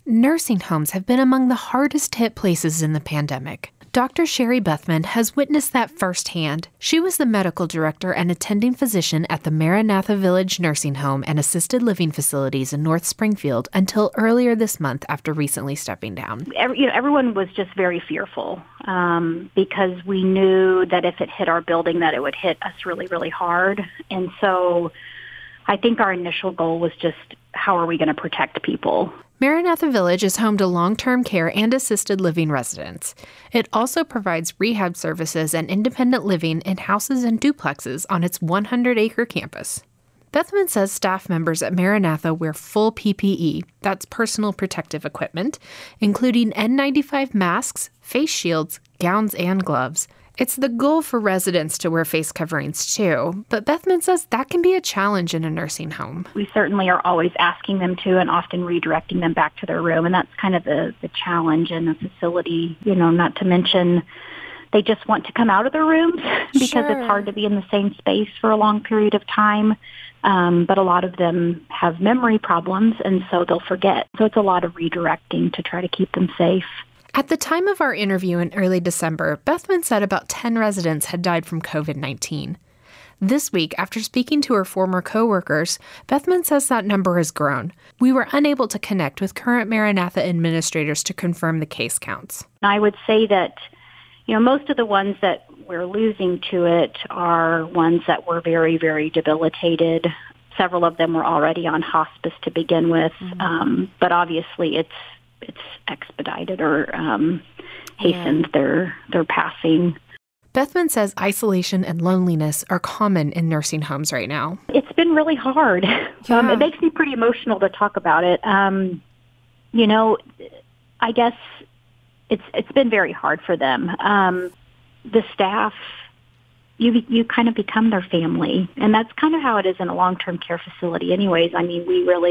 Nursing homes have been among the hardest hit places in the pandemic. Dr. Sherry Bethman has witnessed that firsthand. She was the medical director and attending physician at the Maranatha Village Nursing Home and Assisted Living Facilities in North Springfield until earlier this month after recently stepping down. Everyone was just very fearful because we knew that if it hit our building that it would hit us really, really hard. And so I think our initial goal was just, how are we going to protect people? Maranatha Village is home to long-term care and assisted living residents. It also provides rehab services and independent living in houses and duplexes on its 100-acre campus. Bethman says staff members at Maranatha wear full PPE, that's personal protective equipment, including N95 masks, face shields, gowns, and gloves. It's the goal for residents to wear face coverings too, but Bethman says that can be a challenge in a nursing home. We certainly are always asking them to and often redirecting them back to their room, and that's kind of the challenge in the facility, not to mention they just want to come out of their rooms because It's hard to be in the same space for a long period of time. But a lot of them have memory problems, and so they'll forget. So it's a lot of redirecting to try to keep them safe. At the time of our interview in early December, Bethman said about 10 residents had died from COVID-19. This week, after speaking to her former coworkers, Bethman says that number has grown. We were unable to connect with current Maranatha administrators to confirm the case counts. I would say that, most of the ones that we're losing to it are ones that were very, very debilitated. Several of them were already on hospice to begin with, but obviously it's expedited or hastened their passing. Bethman says isolation and loneliness are common in nursing homes right now. It's been really hard. Yeah. It makes me pretty emotional to talk about it. I guess it's been very hard for them. The staff, you kind of become their family, and that's kind of how it is in a long-term care facility anyways. I mean,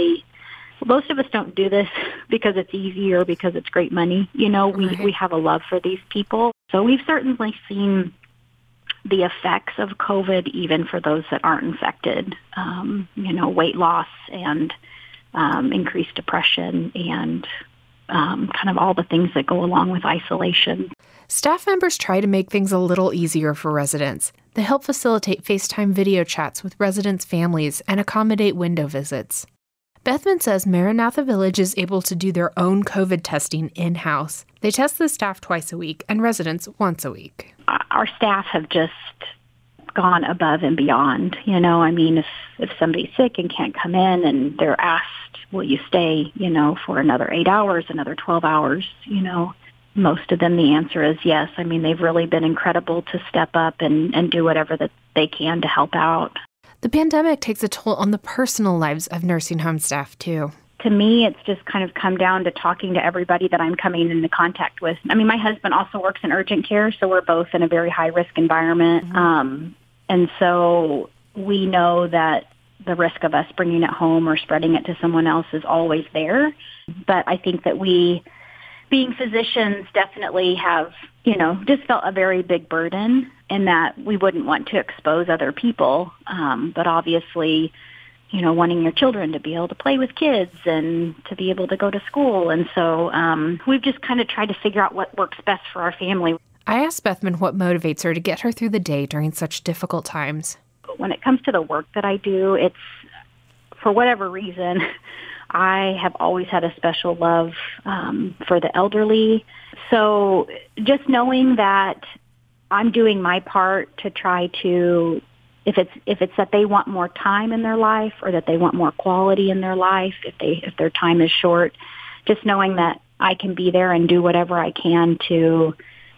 most of us don't do this because it's easy or because it's great money. We have a love for these people. So we've certainly seen the effects of COVID even for those that aren't infected, weight loss and increased depression and kind of all the things that go along with isolation. Staff members try to make things a little easier for residents. They help facilitate FaceTime video chats with residents' families and accommodate window visits. Bethman says Maranatha Village is able to do their own COVID testing in-house. They test the staff twice a week and residents once a week. Our staff have just gone above and beyond. If somebody's sick and can't come in and they're asked, will you stay, for another 8 hours, another 12 hours, most of them the answer is yes. I mean, they've really been incredible to step up and do whatever that they can to help out. The pandemic takes a toll on the personal lives of nursing home staff, too. To me, it's just kind of come down to talking to everybody that I'm coming into contact with. I mean, my husband also works in urgent care, so we're both in a very high-risk environment. And so we know that the risk of us bringing it home or spreading it to someone else is always there. But I think that we, being physicians, definitely have, just felt a very big burden in that we wouldn't want to expose other people. But obviously, wanting your children to be able to play with kids and to be able to go to school. And so we've just kind of tried to figure out what works best for our family. I asked Bethman what motivates her to get her through the day during such difficult times. When it comes to the work that I do, it's, for whatever reason, I have always had a special love for the elderly. So just knowing that I'm doing my part to try to, if it's that they want more time in their life or that they want more quality in their life, if their time is short, just knowing that I can be there and do whatever I can to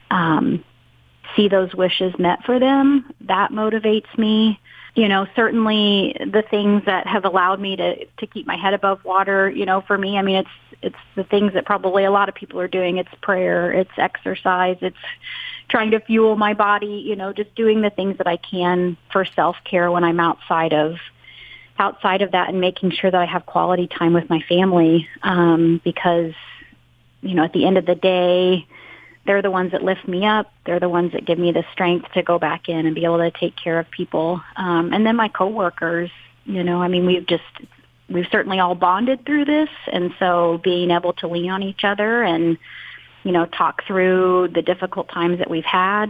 see those wishes met for them, that motivates me. Certainly the things that have allowed me to keep my head above water, for me, I mean, it's the things that probably a lot of people are doing. It's prayer, it's exercise, it's trying to fuel my body, just doing the things that I can for self-care when I'm outside of that and making sure that I have quality time with my family, because, at the end of the day, they're the ones that lift me up. They're the ones that give me the strength to go back in and be able to take care of people. And then my coworkers, we've just we've certainly all bonded through this. And so being able to lean on each other and, talk through the difficult times that we've had,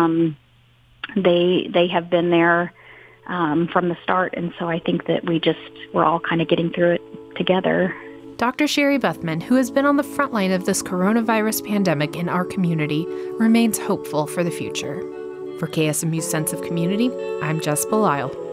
they have been there from the start. And so I think that we're all kind of getting through it together. Dr. Sherry Buthman, who has been on the front line of this coronavirus pandemic in our community, remains hopeful for the future. For KSMU's Sense of Community, I'm Jess Belisle.